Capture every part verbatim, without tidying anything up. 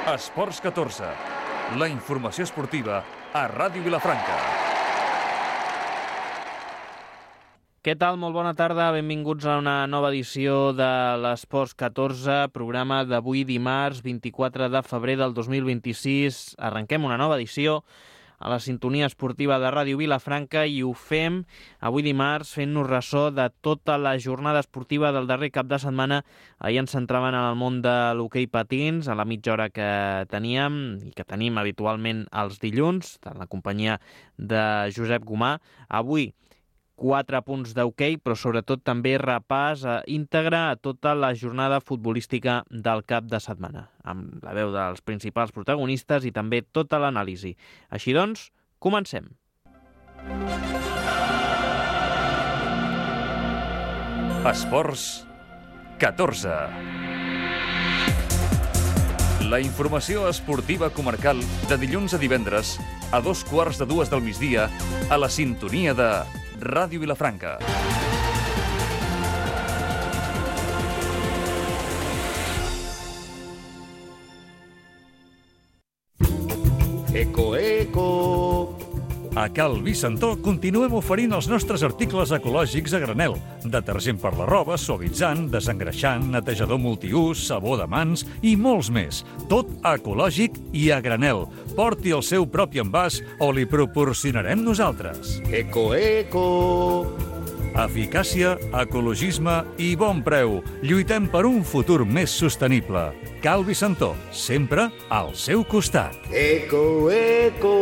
Esports catorze, la informació esportiva a Ràdio Vilafranca. Què tal? Molt bona tarda, benvinguts a una nova edició de l'Esports catorze, programa d'avui dimarts vint-i-quatre de febrer del dos mil vint-i-sis. Arrenquem una nova edició a la sintonia esportiva de Ràdio Vilafranca i ho fem avui dimarts fent-nos ressò de tota la jornada esportiva del darrer cap de setmana. Ahir ens centraven en el món de l'hoquei patins, a la mitja hora que teníem i que tenim habitualment els dilluns, en la companyia de Josep Gomà. Avui quatre punts d'hoquei, però sobretot també repàs íntegre a tota la jornada futbolística del cap de setmana, amb la veu dels principals protagonistes i també tota l'anàlisi. Així doncs, comencem. Esports catorze. La informació esportiva comarcal de dilluns a divendres a dos quarts de dues del migdia a la sintonia de Ràdio Vilafranca. Eco, eco! A Cal Vicentó continuem oferint els nostres articles ecològics a granel. Detergent per la roba, suavitzant, desengreixant, netejador multiús, sabó de mans i molts més. Tot ecològic i a granel. Porti el seu propi envàs o li proporcionarem nosaltres. Eco, eco! Eficàcia, ecologisme i bon preu. Lluitem per un futur més sostenible. Cal Vicentó, sempre al seu costat. Eco, eco!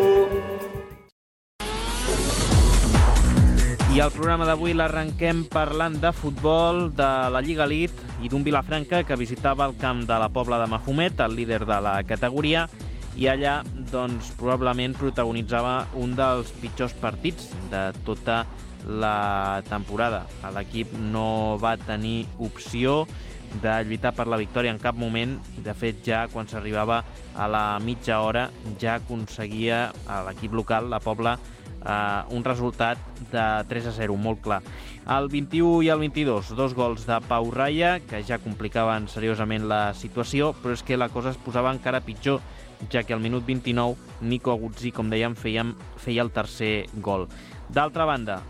I el programa d'avui l'arrenquem parlant de futbol, de la Lliga Elite i d'un Vilafranca que visitava el camp de la Pobla de Mafumet, el líder de la categoria, i allà doncs, probablement protagonitzava un dels pitjors partits de tota la temporada. L'equip no va tenir opció de lluitar per la victòria en cap moment. De fet, ja quan s'arribava a la mitja hora ja aconseguia a l'equip local, la Pobla, Uh, un resultat de tres a zero, molt clar. El vint-i-u i el vint-i-dos, dos gols de Pau Raya, que ja complicaven seriosament la situació, però és que la cosa es posava encara pitjor, ja que al minut vint-i-nou Nico Aguzzi, com dèiem, feia, feia el tercer gol. D'altra banda,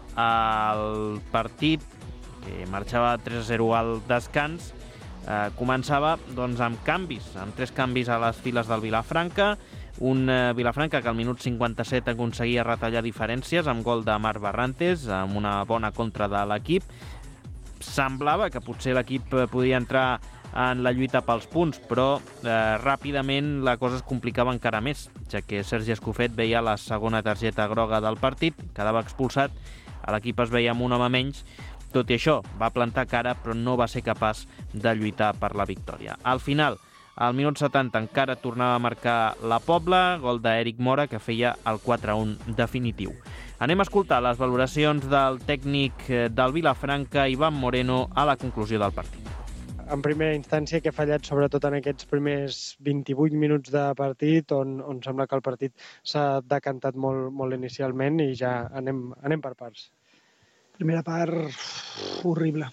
el partit, que marxava tres a zero al descans, uh, començava doncs, amb canvis, amb tres canvis a les files del Vilafranca. Un eh, Vilafranca que al minut cinquanta-set aconseguia retallar diferències amb gol de Marc Barrantes, amb una bona contra de l'equip. Semblava que potser l'equip podia entrar en la lluita pels punts, però eh, ràpidament la cosa es complicava encara més, ja que Sergi Escofet veia la segona targeta groga del partit, quedava expulsat, l'equip es veia amb un home menys. Tot i això, va plantar cara, però no va ser capaç de lluitar per la victòria. Al final, al minut setanta encara tornava a marcar la Pobla, gol d'Eric Mora, que feia el quatre a un definitiu. Anem a escoltar les valoracions del tècnic del Vilafranca, Ivan Moreno, a la conclusió del partit. En primera instància, que ha fallat sobretot en aquests primers vint-i-vuit minuts de partit, on, on sembla que el partit s'ha decantat molt, molt inicialment i ja anem, anem per parts. Primera part, horrible.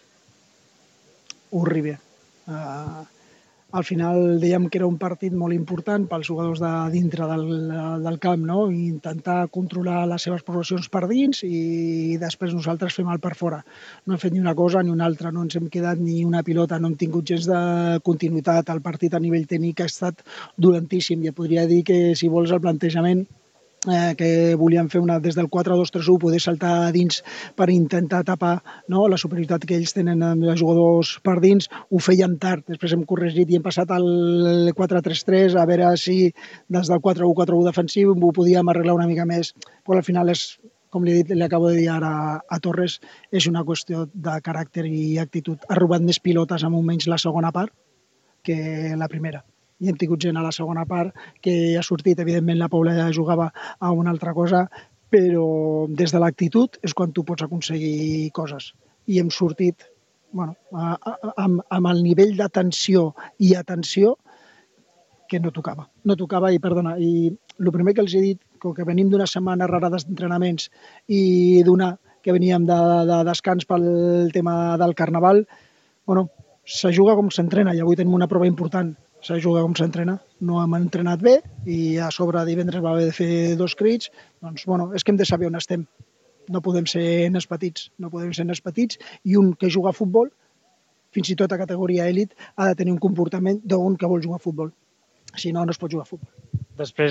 Horrible. Uh... Al final dèiem que era un partit molt important pels jugadors de dintre del, del camp, no? Intentar controlar les seves progressions per dins i després nosaltres fem el per fora. No hem fet ni una cosa ni una altra, no ens hem quedat ni una pilota, no hem tingut gens de continuïtat. El partit a nivell tècnic ha estat dolentíssim. Ja podria dir que, si vols, el plantejament Eh, que volien fer una, des del quatre dos tres u, poder saltar a dins per intentar tapar, no, la superioritat que ells tenen amb els jugadors per dins. Ho fèiem tard, després hem corregit i hem passat al quatre tres tres, a veure si des del quatre u quatre u defensiu ho podíem arreglar una mica més, però al final és, com li he dit, li acabo de dir ara a Torres, és una qüestió de caràcter i actitud. Ha robat més pilotes amb un menys la segona part que la primera. I hem tingut gent a la segona part que ha sortit, evidentment la Pobla ja jugava a una altra cosa, però des de l'actitud és quan tu pots aconseguir coses. I hem sortit bueno, a, a, amb, amb el nivell d'atenció i atenció que no tocava. No tocava i, perdona, i el primer que els he dit, com que venim d'una setmana rara d'entrenaments i d'una que veníem de, de descans pel tema del Carnaval, bueno, se juga com s'entrena i avui tenim una prova important. s'ha de jugar com s'entrena. No hem entrenat bé i a sobre divendres va haver de fer dos crits. Doncs, bueno, és que hem de saber on estem. No podem ser nens petits, no podem ser nens petits i un que juga a futbol, fins i tot a categoria èlit, ha de tenir un comportament d'un que vol jugar a futbol. Si no, no es pot jugar a futbol. Després,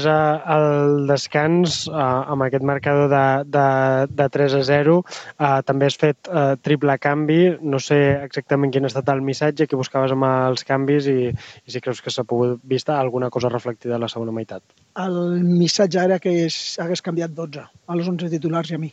al descans, amb aquest marcador de, de, de tres a zero, també has fet triple canvi. No sé exactament quin ha estat el missatge que buscaves amb els canvis i, i si creus que s'ha pogut vista alguna cosa reflectida a la segona meitat. El missatge era que hagués canviat dotze, a les onze titulars i a mi,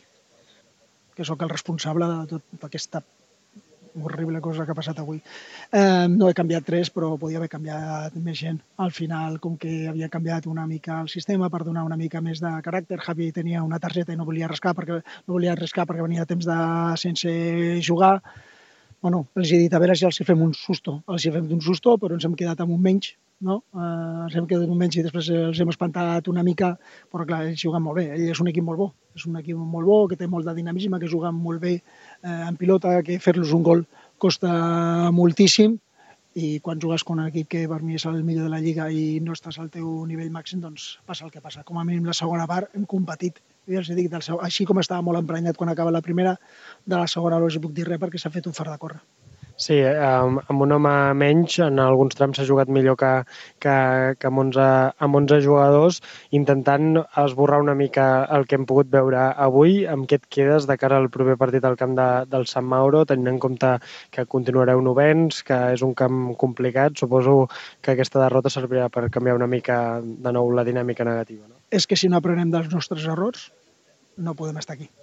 que sóc el responsable de tota aquesta horrible cosa que ha passat avui. Eh, no he canviat tres, però podia haver canviat més gent. Al final, com que havia canviat una mica el sistema per donar una mica més de caràcter, Javi tenia una targeta i no volia arriscar perquè, no volia arriscar perquè venia temps de sense jugar. Bueno, els he dit, a veure si els hi fem un susto. Els hi fem un susto, però ens hem quedat amb un menys, no? Eh, ens hem quedat amb un menys i després els hem espantat una mica, però clar, ells juguen molt bé. Ell és un equip molt bo, és un equip molt bo, que té molt de dinamisme, que juguen molt bé eh, en pilota, que fer-los un gol costa moltíssim i quan jugues con un equip que per mi és el millor de la Lliga i no estàs al teu nivell màxim, doncs passa el que passa. Com a mínim la segona part hem competit. Jo els dic, del, així com estava molt emprenyat quan acaba la primera, de la segona no els puc dir res perquè s'ha fet un fart de córrer. Sí, amb, amb un home menys, en alguns trams s'ha jugat millor que, que, que amb, onze, amb onze jugadors, intentant esborrar una mica el que hem pogut veure avui. Amb què et quedes de cara al proper partit al camp de, del Sant Mauro, tenint en compte que continuareu novens, que és un camp complicat? Suposo que aquesta derrota servirà per canviar una mica de nou la dinàmica negativa, no? És que si no aprenem dels nostres errors, no podem estar aquí.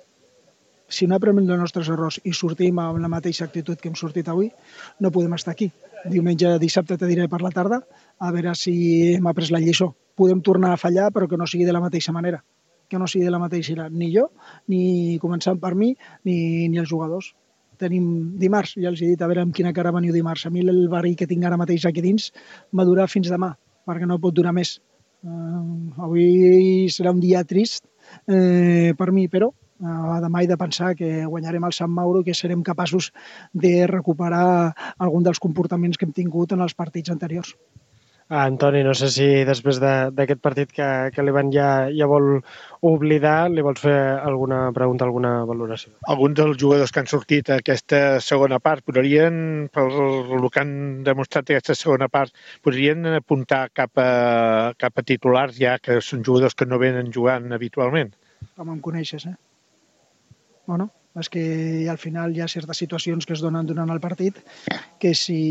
Si no aprenem dels nostres errors i sortim amb la mateixa actitud que hem sortit avui, no podem estar aquí. Diumenge, dissabte te diré per la tarda, a veure si hem après la lliçó. Podem tornar a fallar, però que no sigui de la mateixa manera. Que no sigui de la mateixa manera. Ni jo, ni començant per mi, ni, ni els jugadors. Tenim dimarts, ja els he dit, a veure amb quina cara veniu dimarts. A mi el verí que tinc ara mateix aquí dins m'ha durat fins demà, perquè no pot durar més. Uh, avui serà un dia trist eh, per mi, però Uh, demà he de pensar que guanyarem el Sant Mauro i que serem capaços de recuperar algun dels comportaments que hem tingut en els partits anteriors. Ah, Antoni, no sé si després d'aquest de, partit que, que l'Ivan ja, ja vol oblidar, li vols fer alguna pregunta, alguna valoració? Alguns dels jugadors que han sortit a aquesta segona part podrien, per el que han demostrat aquesta segona part, podrien apuntar cap a, cap a titulars ja que són jugadors que no venen jugant habitualment? Com em coneixes, eh? Bueno, és que al final hi ha certes situacions que es donen durant el partit que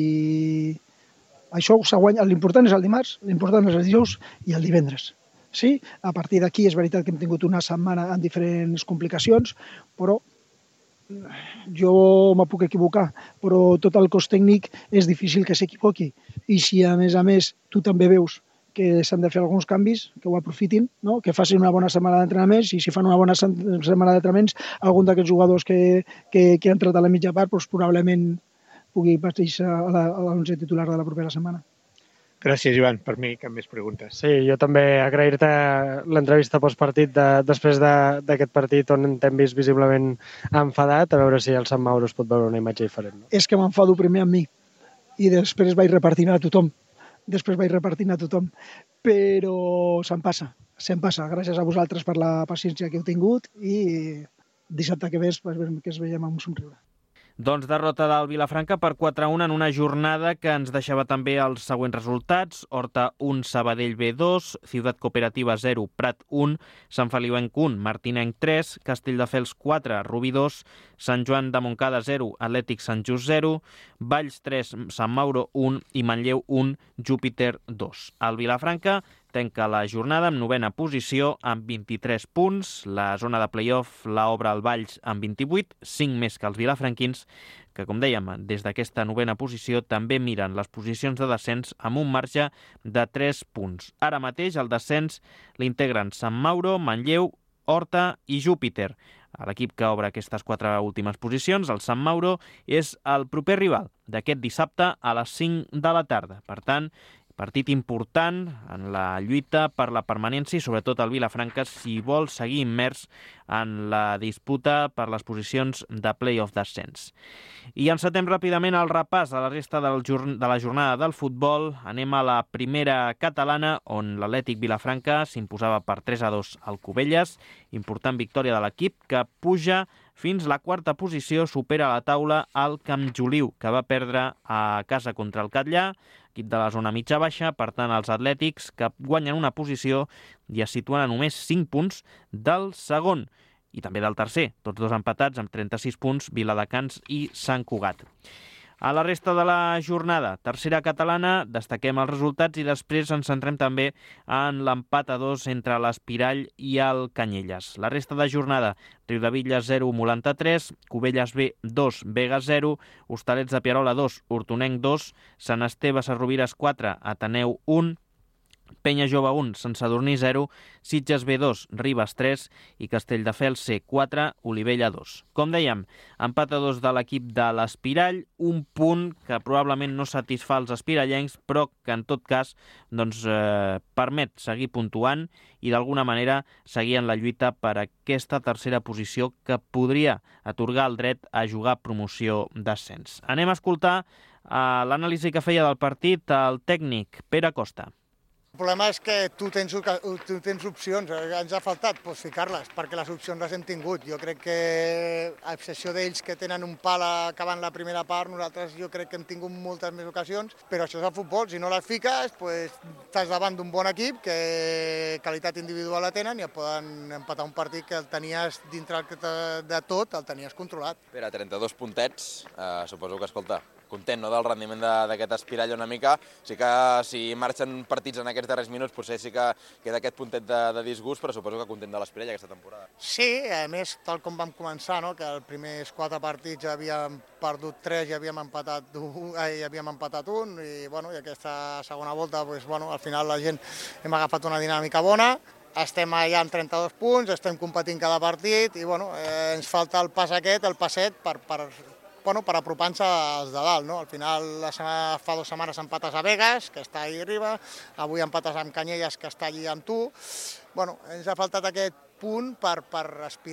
si això s'ha guanyat, l'important és el dimarts, l'important és el dijous i el divendres. Sí, a partir d'aquí és veritat que hem tingut una setmana amb diferents complicacions, però jo me puc equivocar, però tot el cos tècnic és difícil que s'equivoqui. I si a més a més tu també veus que s'han de fer alguns canvis, que ho aprofitin, no? Que facin una bona setmana d'entrenaments i si fan una bona setmana d'entrenaments, algun d'aquests jugadors que, que, que han entrat a la mitja part doncs, probablement pugui passar a l'onze titular de la propera setmana. Gràcies, Ivan. Per mi, cap més preguntes. Sí, jo també agrair-te l'entrevista postpartit de, després d'aquest de, partit on t'hem vist visiblement enfadat, a veure si el Sant Mauro es pot veure una imatge diferent. No? És que m'enfado primer amb mi i després vaig repartint a tothom. Després vaig repartint a tothom, però se'n passa, se'n passa. Gràcies a vosaltres per la paciència que heu tingut i dissabte que ve que es veiem amb un somriure. Doncs derrota del Vilafranca per quatre a un en una jornada que ens deixava també els següents resultats. Horta un, Sabadell B dos, Ciutat Cooperativa zero, Prat un, Sant Feliuenc un, Martinenc tres, Castelldefels quatre, Rubí dos, Sant Joan de Montcada zero, Atlètic Sant Just zero, Valls tres, Sant Mauro un i Manlleu un, Júpiter dos. El Vilafranca tanca la jornada amb novena posició amb vint-i-tres punts. La zona de play-off la obre el Valls amb vint-i-vuit, cinc més que els vilafranquins, que, com dèiem, des d'aquesta novena posició també miren les posicions de descens amb un marge de tres punts. Ara mateix el descens l'integren Sant Mauro, Manlleu, Horta i Júpiter. L'equip que obre aquestes quatre últimes posicions, el Sant Mauro, és el proper rival d'aquest dissabte a les cinc de la tarda. Per tant, Partit important en la lluita per la permanència i sobretot el Vilafranca si vol seguir immers en la disputa per les posicions de play-off d'ascens. I encetem ràpidament el repàs a la resta del jorn de la jornada del futbol. Anem a la primera catalana, on l'Atlètic Vilafranca s'imposava per tres a dos al Cubelles. Important victòria de l'equip, que puja fins la quarta posició, supera a la taula el Camp Joliu, que va perdre a casa contra el Catllà, equip de la zona mitja-baixa. Per tant, els atlètics que guanyen una posició i es situen a només cinc punts del segon i també del tercer, tots dos empatats amb trenta-sis punts, Viladecans i Sant Cugat. A la resta de la jornada, tercera catalana, destaquem els resultats i després ens centrem també en l'empat a dos entre l'Espirall i el Canyelles. La resta de jornada, Riudebitlles zero, Molanta tres, Cubelles B dos, Vega zero, Hostalets de Pierola dos, Hortonenc dos, Sant Esteve Sesrovires quatre, Ateneu un, Penya Jove un, Sant Sadurní zero, Sitges B dos, Ribes tres i Castelldefels C quatre, Olivella dos. Com dèiem, empat a dos de l'equip de l'Espirall, un punt que probablement no satisfà els espirallencs, però que en tot cas doncs, eh, permet seguir puntuant i d'alguna manera seguir en la lluita per aquesta tercera posició que podria atorgar el dret a jugar promoció d'ascens. Anem a escoltar eh, l'anàlisi que feia del partit el tècnic Pere Costa. El problema és que tu tens, tu tens opcions, ens ha faltat pues, ficar-les, perquè les opcions les hem tingut. Jo crec que, a excepció d'ells que tenen un pal acabant la primera part, nosaltres jo crec que hem tingut moltes més ocasions, però això és el futbol, si no les fiques, pues, estàs davant d'un bon equip que qualitat individual la tenen i et poden empatar un partit que el tenies dintre de tot, el tenies controlat. Per a trenta-dos puntets, eh, suposo que, escolta, content no, del rendiment d'aquest Espirall una mica. Sí que si marxen partits en aquests darrers minuts potser sí que queda aquest puntet de, de disgust, però suposo que content de l'Espirall aquesta temporada. Sí, a més, tal com vam començar, no? Que els primers quatre partits ja havíem perdut tres i havíem empatat un, eh, havíem empatat un i, bueno, i aquesta segona volta pues, bueno, al final la gent hem agafat una dinàmica bona. Estem allà amb trenta-dos punts, estem competint cada partit i bueno, eh, ens falta el pas aquest, el passet per... per Bueno, per apropar-nos als de dalt, no? Al final, la setmana, fa dues setmanes empates a Vegas, que està allà arriba, avui empates amb Canyelles, que està allà amb tu. Bueno, ens ha faltat aquest punt per, per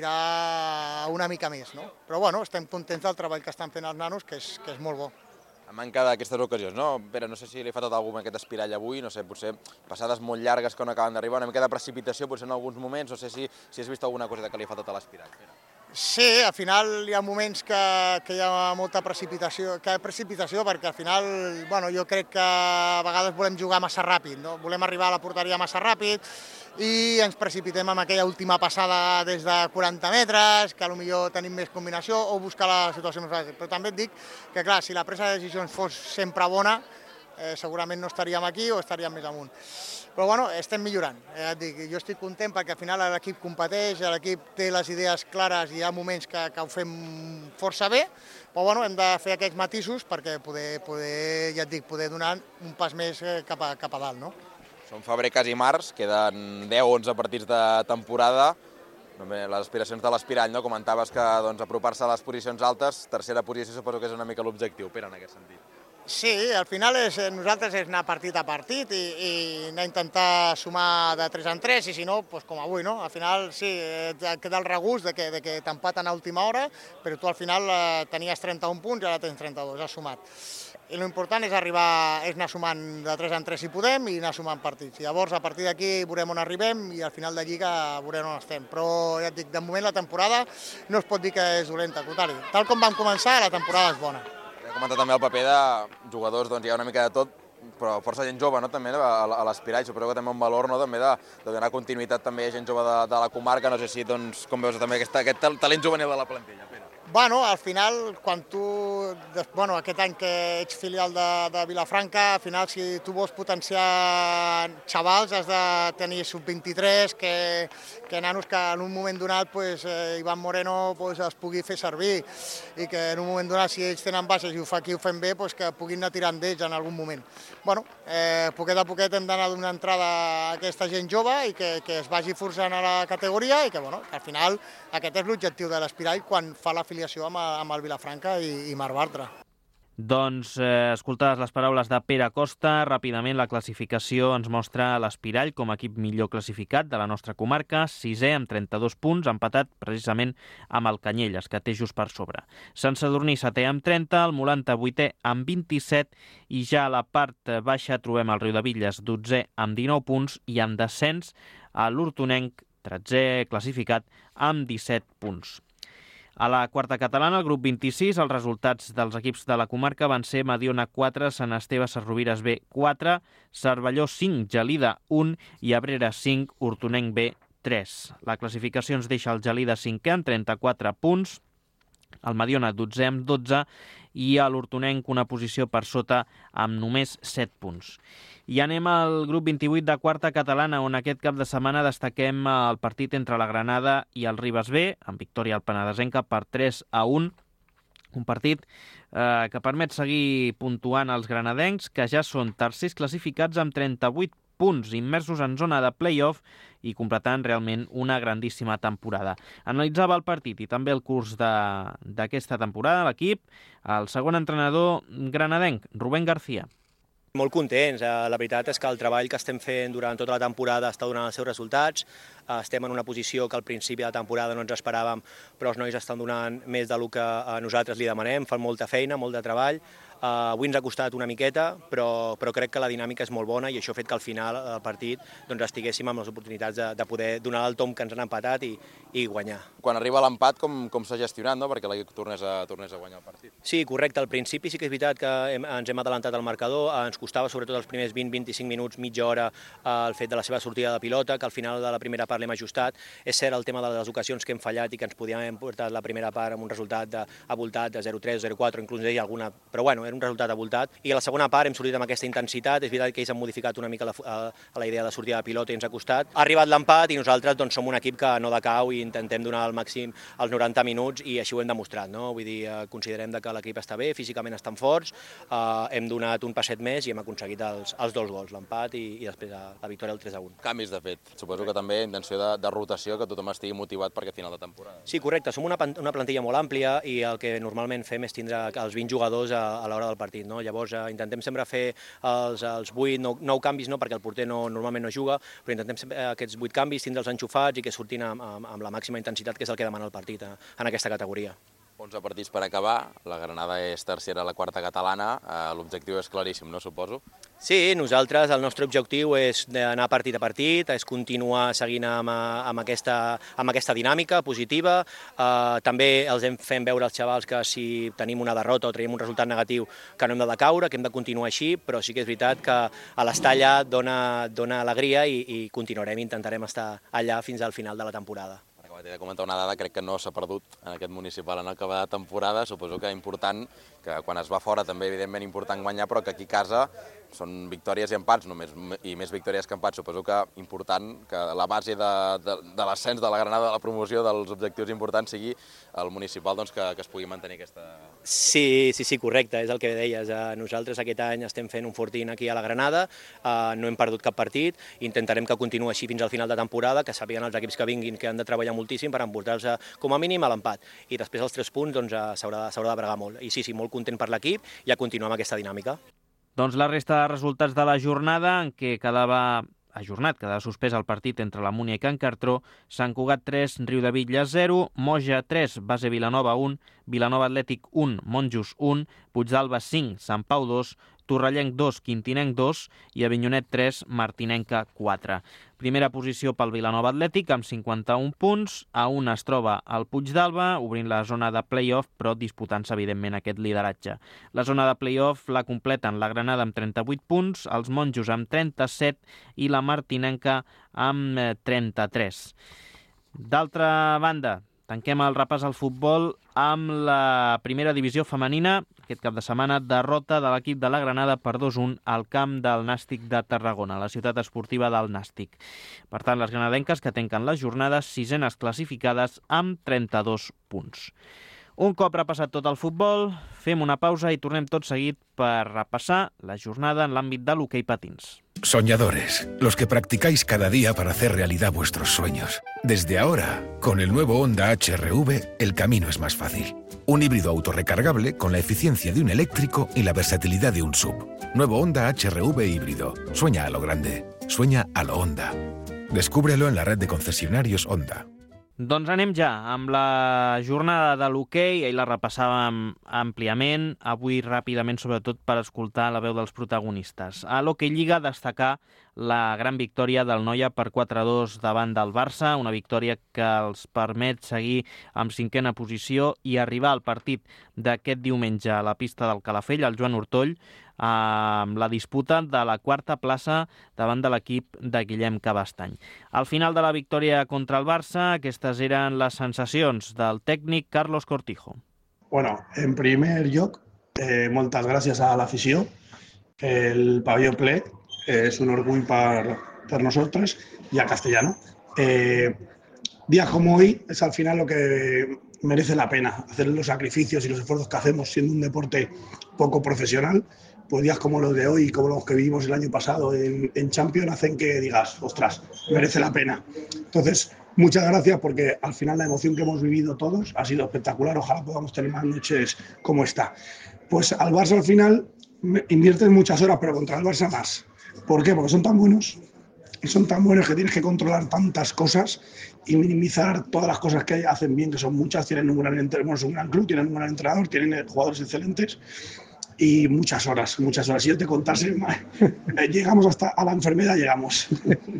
aspirar una mica més, no? Però bueno, estem contents del treball que estan fent els nanos, que és, que és molt bo. A manca d'aquestes ocasions, no? Pere, no sé si li ha faltat alguna aquest Espirall avui, no sé, potser passades molt llargues que no acaben d'arribar, una mica de precipitació potser en alguns moments, no sé si, si has vist alguna cosa que li ha faltat a l'Espirall, Pere. Sí, al final hi ha moments que, que hi ha molta precipitació, que hi ha precipitació perquè al final, bueno, jo crec que a vegades volem jugar massa ràpid, no? Volem arribar a la porteria massa ràpid i ens precipitem amb aquella última passada des de quaranta metres, que potser tenim més combinació o buscar la situació més fàcil. Però també et dic que, clar, si la presa de decisions fos sempre bona, eh, segurament no estaríem aquí o estaríem més amunt. Però bueno, estem millorant. Eh, et dic, jo estic content perquè al final l'equip competeix, l'equip té les idees clares i hi ha moments que, que ho fem força bé, però bueno, hem de fer aquests matisos perquè poder, poder, ja et dic, poder donar un pas més cap a, cap a dalt, no? Són febrer, quasi març, queden deu o onze partits de temporada. Les aspiracions de l'Espirall, no? Comentaves que doncs, apropar-se a les posicions altes, tercera posició suposo que és una mica l'objectiu, Pere, en aquest sentit. Sí, al final és, nosaltres és anar partit a partit i, i anar a intentar sumar de tres en tres i si no, doncs com avui, no? Al final sí, queda el regust de que, de que t'empaten a última hora, però tu al final eh, tenies trenta-un punts i ara tens trenta-dos, has sumat. I l'important és arribar, és anar sumant de tres en tres si podem i anar sumant partits. I llavors a partir d'aquí veurem on arribem i al final de Lliga veurem on estem. Però ja et dic, de moment la temporada no es pot dir que és dolenta, al contrari. Tal com vam començar, la temporada és bona. He comentat també el paper de jugadors, doncs hi ha una mica de tot, però força gent jove, no? També a l'Espirall, suposo que també un valor, no? També de, de donar continuïtat també a gent jove de, de la comarca, no sé si, doncs, com veus també aquesta, aquest talent juvenil de la plantilla, Pere. Bueno, al final, quan tu, bueno, aquest any que ets filial de, de Vilafranca, al final, si tu vols potenciar xavals, has de tenir sub vint-i-tres, que, que nanos que en un moment donat, pues, eh, Ivan Moreno pues, es pugui fer servir i que en un moment donat, si ells tenen baixes i ho fa aquí ho fem bé, pues, que puguin anar tirant d'ells en algun moment. Bueno, eh, poquet a poquet hem d'anar donant entrada a aquesta gent jove i que, que es vagi forçant a la categoria i que, bueno, que al final aquest és l'objectiu de l'Espirall quan fa la filiació amb, amb el Vilafranca i, i Marc Bartra. Doncs, eh, escoltades les paraules de Pere Costa, ràpidament la classificació ens mostra l'Espirall com a equip millor classificat de la nostra comarca, sisè amb trenta-dos punts, empatat precisament amb el Canyelles, que té just per sobre. Sant Sadurní setè amb trenta, el Molanta vuitè amb vint-i-set i ja a la part baixa trobem el Riudebitlles dotzè amb dinou punts i en descens a l'Hortonenc, tretzè classificat amb disset punts. A la quarta catalana, el grup vint-i-sis, els resultats dels equips de la comarca van ser Mediona quatre, Sant Esteve Sesrovires B quatre, Cervelló cinc, Gelida un i Abrera cinc, Hortonenc B tres. La classificació ens deixa el Gelida cinquè amb trenta-quatre punts, el Mediona dotzè amb dotze i a l'Hortonenc una posició per sota amb només set punts. I anem al grup vint-i-vuit de quarta catalana, on aquest cap de setmana destaquem el partit entre la Granada i el Ribes B, amb victòria al Penedesenca per tres a un. Un partit eh, que permet seguir puntuant els granadencs, que ja són tercers classificats amb trenta-vuit punts, immersos en zona de play-off i completant realment una grandíssima temporada. Analitzava el partit i també el curs d'aquesta temporada, l'equip, el segon entrenador granadenc, Rubén García. Molt contents. La veritat és que el treball que estem fent durant tota la temporada està donant els seus resultats. Estem en una posició que al principi de la temporada no ens esperàvem, però els nois estan donant més del que nosaltres li demanem, fan molta feina, molt de treball. Uh, avui ens ha costat una miqueta, però, però crec que la dinàmica és molt bona i això ha fet que al final del partit doncs, estiguéssim amb les oportunitats de, de poder donar el tomb que ens han empatat i, i guanyar. Quan arriba l'empat, com, com s'ha gestionat, no? Perquè l'equip tornés a, tornés a guanyar el partit? Sí, correcte. Al principi sí que és veritat que hem, ens hem adelantat al marcador, ens costava sobretot els primers vint a vint-i-cinc minuts, mitja hora, uh, el fet de la seva sortida de pilota, que al final de la primera part l'hem ajustat. És cert el tema de les ocasions que hem fallat i que ens podíem haver portat la primera part amb un resultat de, avoltat de zero tres, zero quatre, inclús hi ha alguna... Però bueno, era un resultat avoltat. I a la segona part hem sortit amb aquesta intensitat. És veritat que ells han modificat una mica la, a, a la idea de sortida de pilota i ens ha costat. Ha arribat l'empat i nosaltres doncs, som un equip que no decau i intentem donar al màxim els noranta minuts i així ho hem demostrat. No? Vull dir, eh, considerem que l'equip està bé, físicament estan forts, eh, hem donat un passet més i hem aconseguit els, els dos gols, l'empat i, i després la victòria del tres a un. Canvis, de fet. Suposo que també intenció de, de rotació, que tothom estigui motivat per aquest final de temporada. Sí, correcte. Som una, una plantilla molt àmplia i el que normalment fem és tindre els vint jugadors a, a l'hora del partit. No? Llavors eh, intentem sempre fer els, els vuit, nou, nou canvis, no? Perquè el porter no, normalment no juga, però intentem sempre, eh, aquests vuit canvis tindre'ls enxufats i que surtin amb, amb, amb la màxima intensitat, que és el que demana el partit eh, en aquesta categoria. onze partits per acabar, la Granada és tercera a la quarta catalana, eh, l'objectiu és claríssim, no suposo? Sí, nosaltres, el nostre objectiu és anar partit a partit, és continuar seguint amb, amb, aquesta, amb aquesta dinàmica positiva. Eh, també els hem fent veure als xavals que si tenim una derrota o traiem un resultat negatiu que no hem de decaure, que hem de continuar així, però sí que és veritat que a l'estar allà dona, dona alegria i, i continuarem, intentarem estar allà fins al final de la temporada. T'he de comentar una dada, crec que no s'ha perdut en aquest municipal en acabar de temporada, suposo que important, que quan es va fora també evidentment important guanyar, però que aquí a casa són victòries i empats, només, i més victòries que empats. Suposo que important que la base de, de, de l'ascens de la Granada, de la promoció, dels objectius importants sigui el municipal, doncs, que, que es pugui mantenir aquesta... Sí, sí, sí, correcte, és el que deies. Nosaltres aquest any estem fent un fortín aquí a la Granada, no hem perdut cap partit, intentarem que continuï així fins al final de temporada, que sàpiguen els equips que vinguin que han de treballar moltíssim per emportar-se com a mínim a l'empat. I després els tres punts doncs, s'haurà de bregar molt. I sí, sí, molt content per l'equip i a continuar amb aquesta dinàmica. Doncs la resta de resultats de la jornada, en què quedava ajornat, quedava suspès el partit entre la Múnia i Can Cartró, Sant Cugat tres, Riudebitlles zero, Moja tres, Base Vilanova un, Vilanova Atlètic un, Monjos un, Puigdàlber cinc, Sant Pau dos, Torrellenc dos, Quintinenc dos i Avinyonet tres, Martinenca quatre. Primera posició pel Vilanova Atlètic amb cinquanta-un punts, a un es troba el Puigdàlber, obrint la zona de play-off, però disputant-se evidentment aquest lideratge. La zona de play-off la completen la Granada amb trenta-vuit punts, els Monjos amb trenta-set i la Martinenca amb trenta-tres. D'altra banda, tanquem el repàs al futbol amb la primera divisió femenina. Aquest cap de setmana, derrota de l'equip de la Granada per dos a un al camp del Nàstic de Tarragona, la ciutat esportiva del Nàstic. Per tant, les granadenques que tanquen les jornades sisenes classificades amb trenta-dos punts. Un cop repassat tot el futbol, fem una pausa i tornem tot seguit per repassar la jornada en l'àmbit de l'hoquei patins. Soñadores, los que practicáis cada día para hacer realidad vuestros sueños. Desde ahora, con el nuevo Honda H R V, el camino es más fácil. Un híbrido autorrecargable con la eficiencia de un eléctrico y la versatilidad de un S U V. Nuevo Honda H R V híbrido. Sueña a lo grande. Sueña a lo Honda. Descúbrelo en la red de concesionarios Honda. Doncs anem ja amb la jornada de l'hoquei, ahir la repassàvem àmpliament, avui ràpidament sobretot per escoltar la veu dels protagonistes. A l'Hoquei Lliga destacar la gran victòria del Noia per quatre a dos davant del Barça, una victòria que els permet seguir amb cinquena posició i arribar al partit d'aquest diumenge a la pista del Calafell, al Joan Ortoll, amb la disputa de la quarta plaça davant de l'equip de Guillem Cabastany. Al final de la victòria contra el Barça, aquestes eren les sensacions del tècnic Carlos Cortijo. Bueno, en primer lloc, eh, moltes gràcies a l'afició. El pavelló ple eh, és un orgull per, per nosaltres y a Castellano. Eh, días como hoy es al final lo que merece la pena, hacer los sacrificios y los esfuerzos que hacemos siendo un deporte poco profesional. Pues días como los de hoy y como los que vivimos el año pasado en, en Champions hacen que digas, ostras, merece la pena. Entonces, muchas gracias porque al final la emoción que hemos vivido todos ha sido espectacular. Ojalá podamos tener más noches como esta. Pues al Barça al final invierten muchas horas, pero contra el Barça más. ¿Por qué? Porque son tan buenos. Y son tan buenos que tienes que controlar tantas cosas y minimizar todas las cosas que hacen bien, que son muchas. Tienen un gran, bueno, es un gran club, tienen un gran entrenador, tienen jugadores excelentes. Y muchas horas, muchas horas. Si yo te contase, llegamos hasta a la enfermedad, llegamos.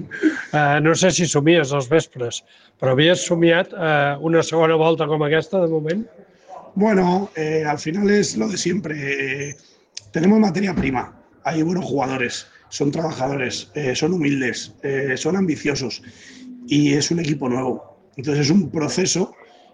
Uh, no sé si somies els vespres, però havies somiat uh, una segona volta com aquesta, de moment? Bueno, eh, al final es lo de siempre. Eh, tenemos materia prima, hay buenos jugadores, son trabajadores, eh, son humildes, eh, son ambiciosos y es un equipo nuevo. Entonces es un proceso.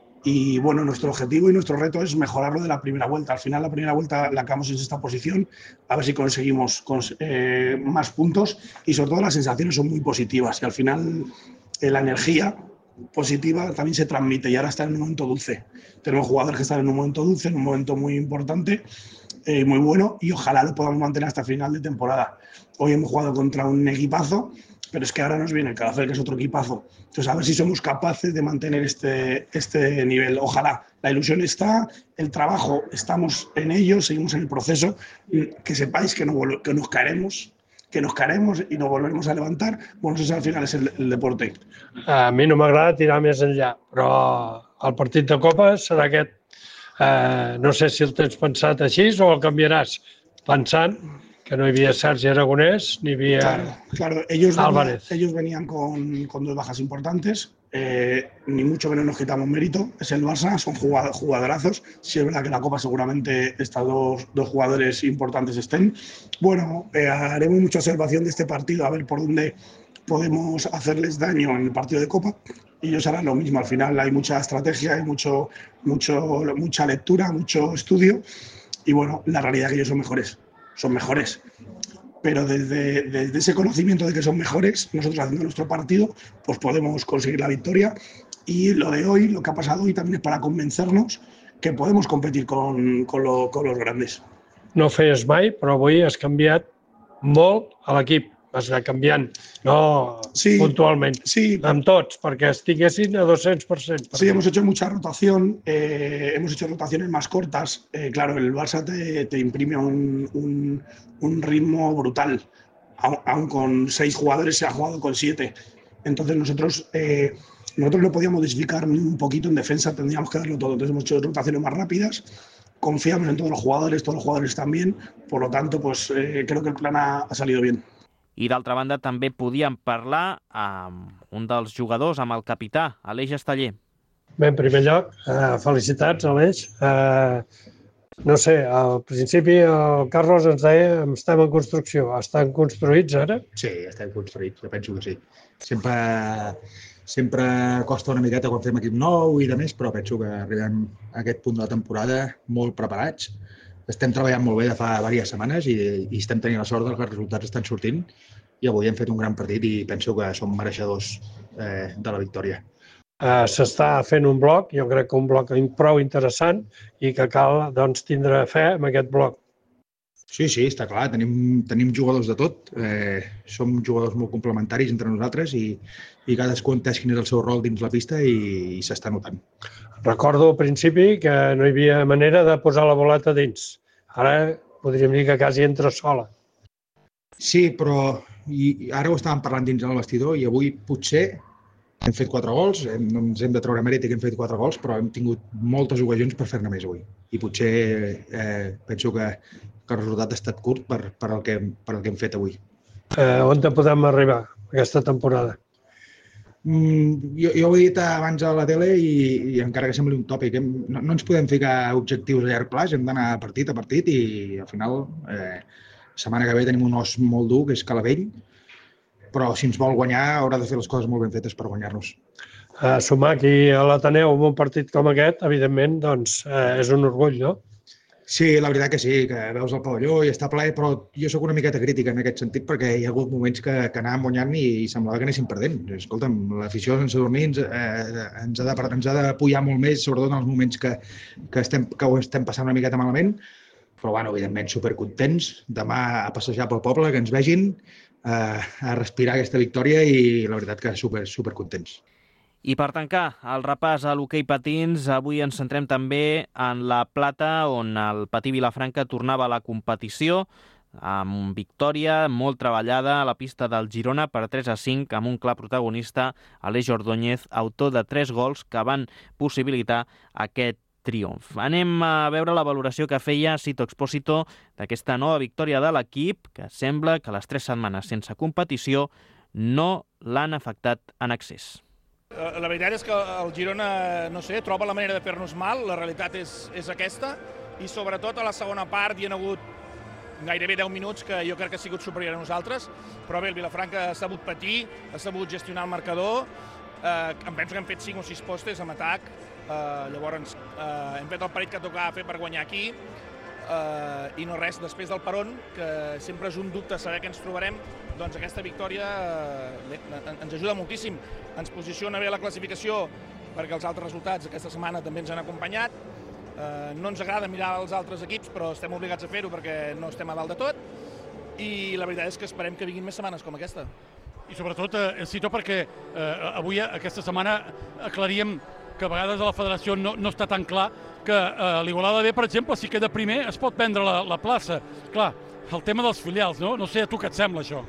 Y bueno, nuestro objetivo y nuestro reto es mejorarlo de la primera vuelta. Al final, la primera vuelta la acabamos en esta posición, a ver si conseguimos cons eh, más puntos y sobre todo las sensaciones son muy positivas y al final eh, la energía positiva también se transmite y ahora está en un momento dulce. Tenemos jugadores que están en un momento dulce, en un momento muy importante, eh, muy bueno y ojalá lo podamos mantener hasta final de temporada. Hoy hemos jugado contra un equipazo, pero es que ahora nos viene el Calafell, que es otro equipazo. Entonces, a ver si somos capaces de mantener este, este nivel. Ojalá. La ilusión está, el trabajo, estamos en ello, seguimos en el proceso. Que sepáis que, no, que nos caeremos, que nos caeremos y nos volveremos a levantar. Bueno, eso al final és el, el deporte. A mi no m'agrada tirar més enllà, però el partit de Copa serà aquest. Uh, no sé si el tens pensat així o el canviaràs, pensant que no hi havia Sergi Aragonés ni hi havia claro, claro. Ellos Álvarez. Venían, ellos venían con, con dos bajas importantes, eh, ni mucho menos nos quitamos mérito. Es el Barça, son jugadorazos. Sí es verdad que la Copa seguramente estos dos, dos jugadores importantes estén. Bueno, eh, haremos mucha observación de este partido, a ver por dónde podemos hacerles daño en el partido de Copa. Y ellos harán lo mismo. Al final hay mucha estrategia, hay mucho, mucho, mucha lectura, mucho estudio. Y bueno, la realidad es que ellos son mejores. Son mejores, pero desde, desde ese conocimiento de que son mejores, nosotros haciendo nuestro partido, pues podemos conseguir la victoria y lo de hoy, lo que ha pasado hoy también es para convencernos que podemos competir con, con, lo, con los grandes. No feies mai, però avui has canviat molt a l'equip, has anat canviant, no sí, puntualment, sí. amb tots, perquè estiguessin a doscientos por ciento. Sí, hemos hecho mucha rotación, eh, hemos hecho rotaciones más cortas. Eh, claro, el Barça te, te imprime un, un, un ritmo brutal. Aún, aún con seis jugadores se ha jugado con siete. Entonces nosotros, eh, nosotros no podíamos modificar ni un poquito en defensa, tendríamos que darlo todo. Entonces hemos hecho rotaciones más rápidas. Confiamos en todos los jugadores, todos los jugadores están bien. Por lo tanto, pues eh, creo que el plan ha, ha salido bien. I d'altra banda també podíem parlar amb un dels jugadors, amb el capità, Aleix Esteller. Bé, en primer lloc, eh, felicitats, Aleix. Eh, no sé, al principi el Carlos ens deia que estem en construcció. Estan construïts ara? Sí, estem construïts, jo penso que sí. Sempre, sempre costa una miqueta quan fem equip nou i de més, però penso que arribem a aquest punt de la temporada molt preparats. Estem treballant molt bé de fa diverses setmanes i, i estem tenint la sort que els resultats estan sortint i avui hem fet un gran partit i penso que som mereixedors eh, de la victòria. Uh, S'està fent un bloc, jo crec que un bloc prou interessant i que cal doncs, tindre fe en aquest bloc. Sí, sí, està clar. Tenim, tenim jugadors de tot. Eh, som jugadors molt complementaris entre nosaltres i, i cadascú entès quin és el seu rol dins la pista i, i s'està notant. Recordo al principi que no hi havia manera de posar la boleta dins. Ara podríem dir que quasi entra sola. Sí, però i, ara ho estàvem parlant dins del vestidor i avui potser hem fet quatre gols, hem, no ens hem de treure mèrit que hem fet quatre gols, però hem tingut moltes ocasions per fer-ne més avui. I potser eh, penso que, que el resultat ha estat curt per, per, el que, per el que hem fet avui. Eh, on te podem arribar aquesta temporada? Mm, jo, jo ho he dit abans a la tele i, i encara que sembli un tòpic, hem, no, no ens podem ficar objectius a llarg plaç, hem d'anar partit a partit i al final, eh, setmana que ve tenim un os molt dur, que és Calafell, però si ens vol guanyar haurà de fer les coses molt ben fetes per guanyar-nos. Uh, sumar aquí a l'Ateneu amb un partit com aquest, evidentment, doncs, uh, és un orgull, no? Sí, la veritat que sí, que veus el pavelló i està ple, però jo sóc una miqueta crítica en aquest sentit perquè hi ha hagut moments que, que anàvem guanyant i, i semblava que anéssim perdent. Escolta'm, l'afició sense dormir ens, eh, ens ha de, ens ha d'apoyar molt més, sobretot en els moments que, que, estem, que ho estem passant una miqueta malament, però, bueno, evidentment, supercontents. Demà a passejar pel poble, que ens vegin, a respirar aquesta victòria i la veritat que super, super contents. I per tancar el repàs a l'hoquei patins, avui ens centrem també en la plata, on el Patí Vilafranca tornava a la competició amb victòria molt treballada a la pista del Girona per tres a cinc, amb un clar protagonista, Aleix Ordóñez, autor de tres gols que van possibilitar aquest triomf. Anem a veure la valoració que feia Sito Expósito d'aquesta nova victòria de l'equip, que sembla que les tres setmanes sense competició no l'han afectat en excés. La veritat és que el Girona, no sé, troba la manera de fer-nos mal, la realitat és, és aquesta, i sobretot a la segona part hi ha hagut gairebé deu minuts que jo crec que ha sigut superior a nosaltres, però bé, el Vilafranca ha sabut patir, ha sabut gestionar el marcador, eh, em penso que hem fet cinc o sis postes amb atac, Uh, llavors uh, hem fet el parit que tocava fer per guanyar aquí uh, i no res, després del peron, que sempre és un dubte saber què ens trobarem, doncs aquesta victòria uh, ens ajuda moltíssim, ens posiciona bé a la classificació perquè els altres resultats aquesta setmana també ens han acompanyat. Uh, no ens agrada mirar els altres equips, però estem obligats a fer-ho perquè no estem a dalt de tot i la veritat és que esperem que vinguin més setmanes com aquesta. I sobretot, eh, Cito, perquè eh, avui, aquesta setmana, aclaríem que a vegades a la federació no, no està tan clar que eh, l'Igualada B, per exemple, si queda primer es pot prendre la, la plaça. Clar, el tema dels filials, no? No sé a tu què et sembla això.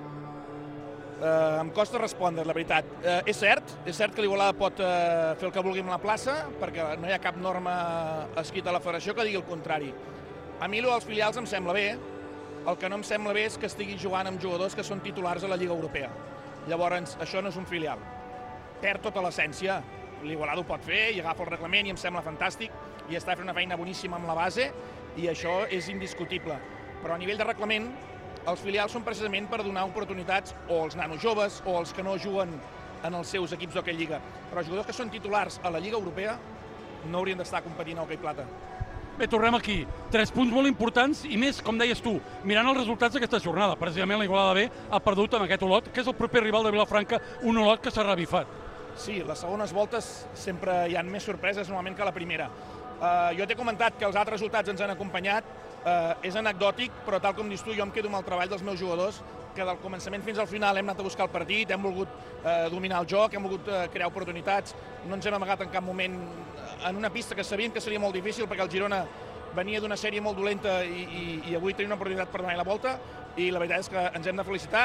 Uh, em costa respondre, la veritat. Uh, és cert, és cert que l'Igualada pot uh, fer el que vulgui amb la plaça, perquè no hi ha cap norma escrita a la federació que digui el contrari. A mi els filials em sembla bé, el que no em sembla bé és que estigui jugant amb jugadors que són titulars a la Lliga Europea. Llavors, això no és un filial. Perd tota l'essència. L'Igualada ho pot fer i agafa el reglament i em sembla fantàstic i està fent una feina boníssima amb la base i això és indiscutible. Però a nivell de reglament, els filials són precisament per donar oportunitats o als nanos joves o als que no juguen en els seus equips d'hoquei lliga. Però jugadors que són titulars a la Lliga Europea no haurien d'estar competint a hoquei plata. Bé, tornem aquí. Tres punts molt importants i més, com deies tu, mirant els resultats d'aquesta jornada. Precisament l'Igualada B ha perdut amb aquest Olot, que és el proper rival de Vilafranca, un Olot que s'ha revifat. Sí, les segones voltes sempre hi ha més sorpreses normalment que la primera. Uh, jo t'he comentat que els altres resultats ens han acompanyat, uh, és anecdòtic, però tal com dius tu, jo em quedo amb el treball dels meus jugadors, que del començament fins al final hem anat a buscar el partit, hem volgut uh, dominar el joc, hem volgut uh, crear oportunitats, no ens hem amagat en cap moment en una pista que sabíem que seria molt difícil perquè el Girona venia d'una sèrie molt dolenta i, i, i avui tenim una oportunitat per donar la volta i la veritat és que ens hem de felicitar,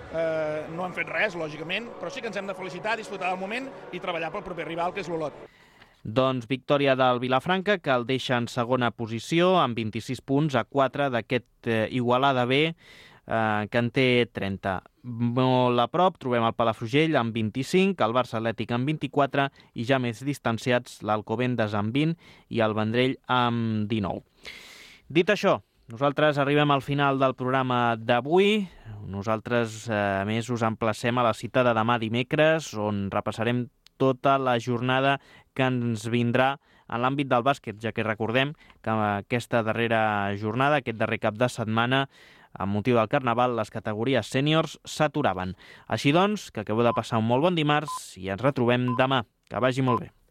eh, no hem fet res, lògicament, però sí que ens hem de felicitar, disfrutar del moment i treballar pel proper rival, que és l'Olot. Doncs victòria del Vilafranca, que el deixa en segona posició, amb vint-i-sis punts a quatre d'aquest eh, Igualada B, eh, que en té trenta. Molt a prop trobem el Palafrugell amb vint-i-cinc, el Barça Atlètic amb vint-i-quatre i ja més distanciats l'Alcobendas amb vint i el Vendrell amb dinou. Dit això, nosaltres arribem al final del programa d'avui. Nosaltres, eh, a més, us emplacem a la cita de demà dimecres, on repassarem tota la jornada que ens vindrà en l'àmbit del bàsquet, ja que recordem que aquesta darrera jornada, aquest darrer cap de setmana, amb motiu del Carnaval, les categories sèniors s'aturaven. Així doncs, que acabeu de passar un molt bon dimarts i ens retrobem demà. Que vagi molt bé.